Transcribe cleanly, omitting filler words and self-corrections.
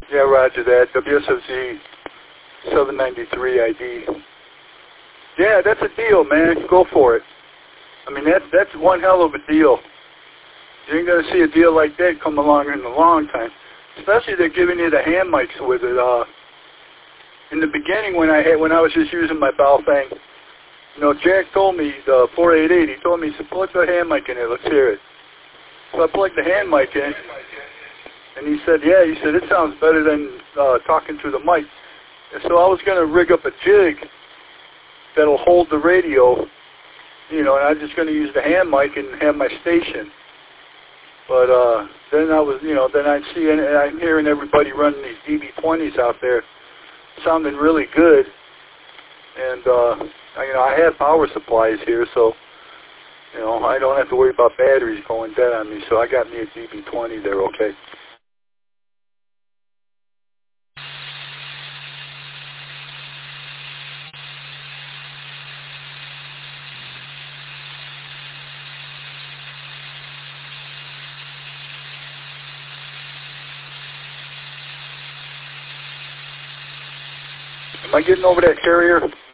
Yeah, roger that. WSFZ 793 ID. Yeah, that's a deal, man. Go for it. I mean, that's one hell of a deal. You ain't going to see a deal like that come along in a long time. Especially they're giving you the hand mics with it. In the beginning, when I was just using my Baofeng, you know, Jack told me, the 488, he told me, he said, plug the hand mic in there, let's hear it. So I plugged the hand mic in, and he said, yeah, he said, it sounds better than talking through the mic. And so I was going to rig up a jig that'll hold the radio, you know, and I'm just going to use the hand mic and have my station. But then I was, you know, then I see, and I'm hearing everybody running these DB20s out there, sounding really good. And, you know, I have power supplies here, so, you know, I don't have to worry about batteries going dead on me. So I got me a DB20 there, okay. Am I getting over that carrier?